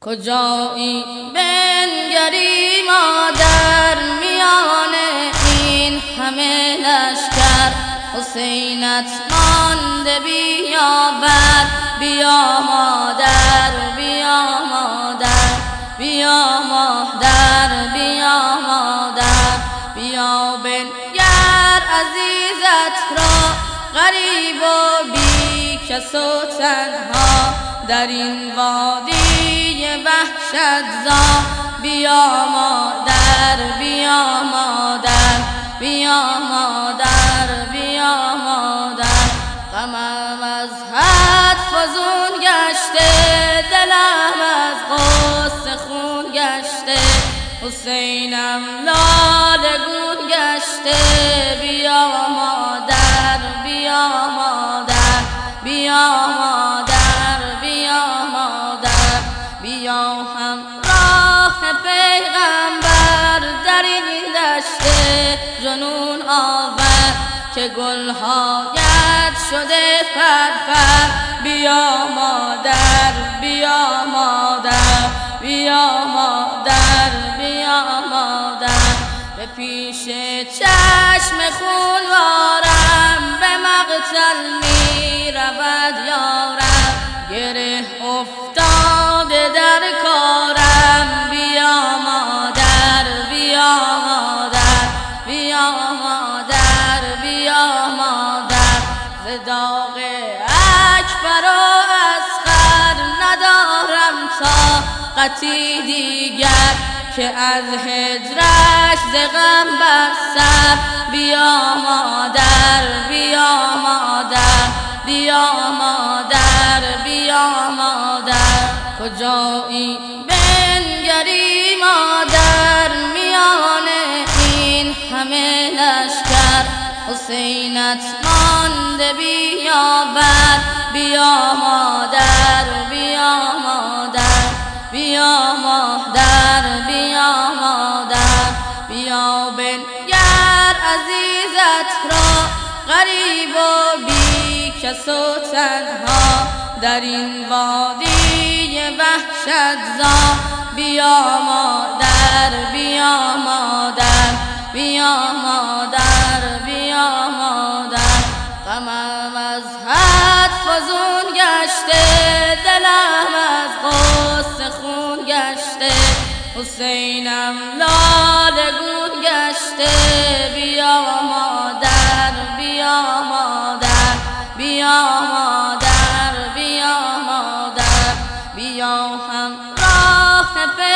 کجایی بنگری مادر میان این همه لشکر، حسینت مانده بیا بر، بیا مادر بیا مادر، بیا مادر بیا مادر، بیا بنگر عزیزت را غریب و بی کس و تنها در این وادی وحشت زا، بیا مادر بیا مادر، بیا مادر بیا مادر. غمم از حد فزون گشته، دلم از غصه خون گشته، حسینم لاله گون گشته، بیا مادر بیا مادر، بیا مادر بیا مادر، بیا همراه پیغمبر در این دشت جنون آور که گلهایت شده پرپر، بیا مادر بیا مادر، بیا مادر بیا مادر. به پیش چشم خونوارم به مقتل می رود یارم، گره افتاده در کارم، بیا مادر بیا مادر، بیا مادر بیا مادر. ز داغ اکبر و اصغر ندارم طاقتی دیگر، که از هجرش ز غم بر سر، بیا مادر بیا مادر، بیا مادر بیا مادر. کجایی بنگری مادر میان این همه لشکر، حسینت مانده بیا بر، بیا مادر بیا مادر، بیا مادر بیا مادر. بیا بنگر عزیزت را غریب و بی کس و تنها در این وادی وحشت زا، بیا مادر بیا مادر، بیا مادر بیا مادر. غمم از حد فزون گشته، دلم از غصه خون گشته، حسینم لاله گون گشته، بیا مادر بیا مادر، بیا مادر بیا مادر. بیا همراه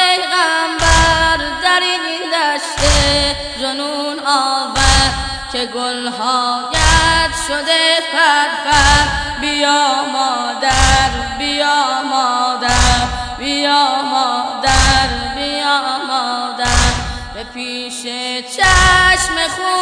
پیغمبر در این دشت جنون آور که گلهایت شده پرپر، بیا مادر بیا مادر، بیا مادر بیا مادر. به پیش چشم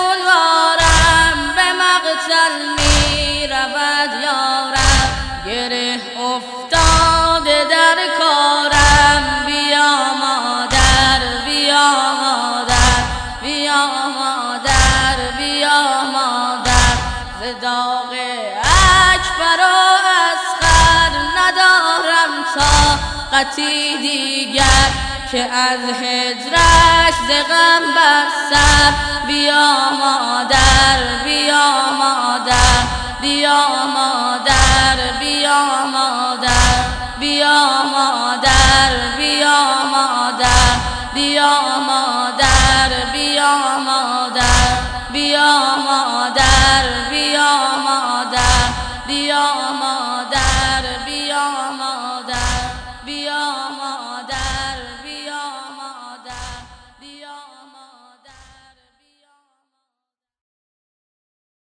خونوارم به مقتل می رود یارم، گره افتاده در کارم، بیا مادر بیا مادر، بیا مادر بیا مادر. ز داغ اکبر و اصغر ندارم طاقتی دیگر، که از هجرش ز غم بر سر، بیا مادر بیا مادر، بیا مادر بیا مادر، بیا مادر بیا مادر، بیا مادر بیا مادر، بیا مادر بیا مادر، بیا مادر.